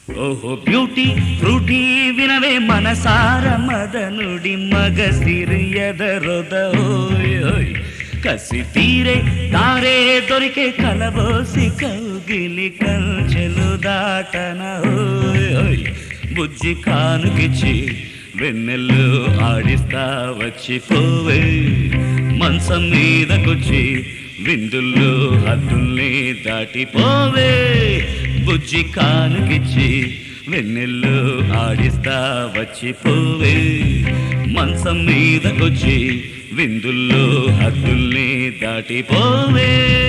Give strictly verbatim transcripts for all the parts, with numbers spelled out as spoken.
ఓహో beauty frutti వినవే మనసార మదనుడి మగసిరి ఎదరొద ఓయ్ ఓయ్ కసి తీరే తారే దొరికే కలబోసి కౌగిలి కంచెలు దాటన ఓయ్ ఓయ్ బుజ్జి కానుకిచ్చి వెన్నెల్లు ఆడిస్తా వచ్చి పోవే మంచం మీదకొచ్చి విందుల్లో హద్దుల్ని దాటిపోవే బుజ్జి కానుకిచ్చి వెన్నెల్లు ఆడిస్తా వచ్చి పోవే మంచం మీదకొచ్చి విందుల్లో హద్దుల్ని దాటిపోవే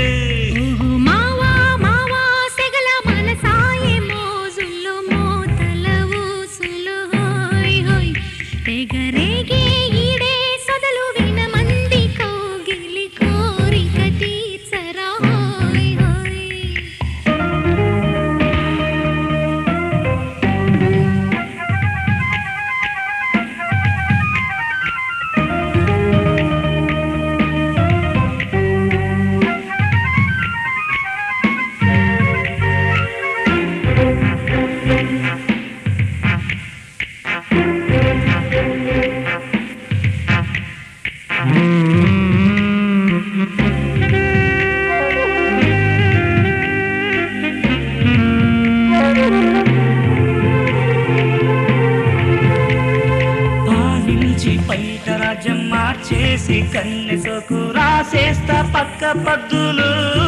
బయట రాజ్యం మార్చేసి కన్నె సోకు రాసేస్తా పక్క పద్దులు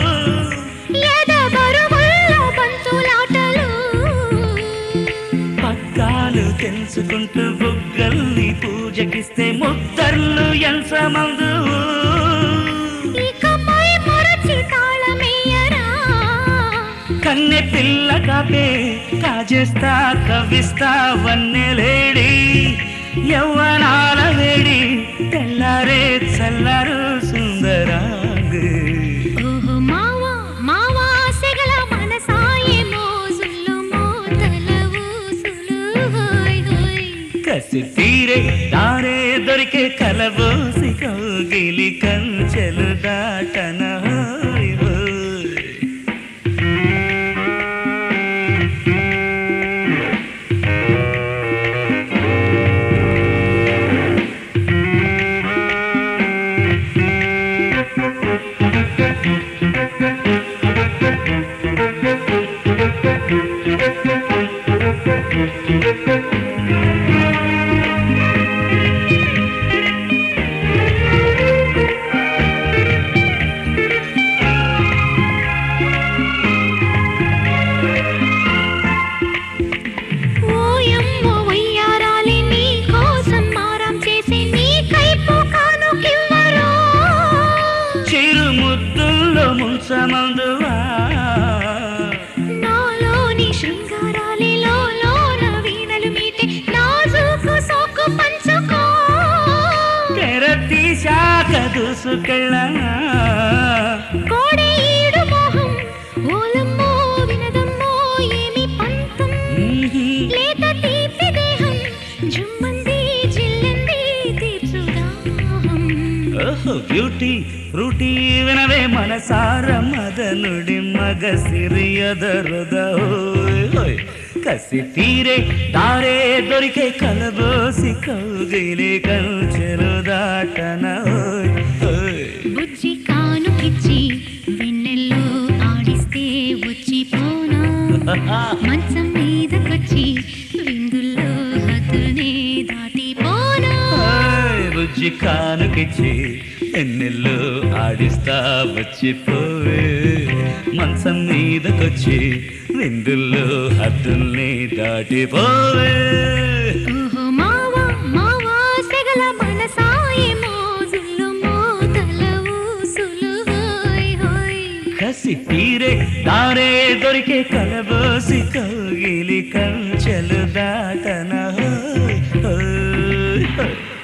పక్కాలు తెలుసుకుంటూ బుగ్గల్ని పూజకిస్తే ముద్దర్లు ఎంతమందు కన్నె పిల్ల కాపే కాజేస్తా కవిస్తా వన్నెలేడి యవ్వనాల వేడి తెల్లారే చల్లారు సుందరాంగ్ కసి తీరే దారే దొరికే కలబోసి కౌగిలి కంచెలు దాటన హోయ్ హోయ్ ముంచమందువా నాలోని శృంగారాలిలో లోన వీణలు మీటే నాజుకు సోకు పంచుకో తెరతి శాఖ దూసుకెళ్ళ కోడే ఈడు మోహం ఓలమ్మో వినదమ్మో ఏమి పంతం లేత తీపి దేహం జుమ్మంది జిల్లంది తీర్చుదాహం ఓహో బ్యూటీ ఫ్రూటీ వినవే మనసార మదనుడి మగసిరి ఎదరొద ఓయ్ ఓయ్ కసి తీరే తారే దొరికే కలబోసి కౌగిలి కంచెలు దాటన ఓయ్ ఓయ్ బుజ్జి కానుకిచ్చి వెన్నెల్లో ఆడిస్తే వచ్చి పోనా మంచం మీదకొచ్చి విందుల్లో హద్దునే దాటిపోనా బుజ్జి కానుకిచ్చి ఎన్నెల్లో ఆడిస్తా వచ్చిపోవే మంచం మీదకొచ్చి విందుల్లో హద్దుల్ని దాటిపోవే ఓహో మావా మావా సెగల మనసాయే మోజుల్లో మోతల ఊసులు హోయ్ హోయ్ కసి తీరే దారే దొరికే కలబోసి కౌగిలి కంచెలు దాటన హోయ్ హోయ్ హోయ్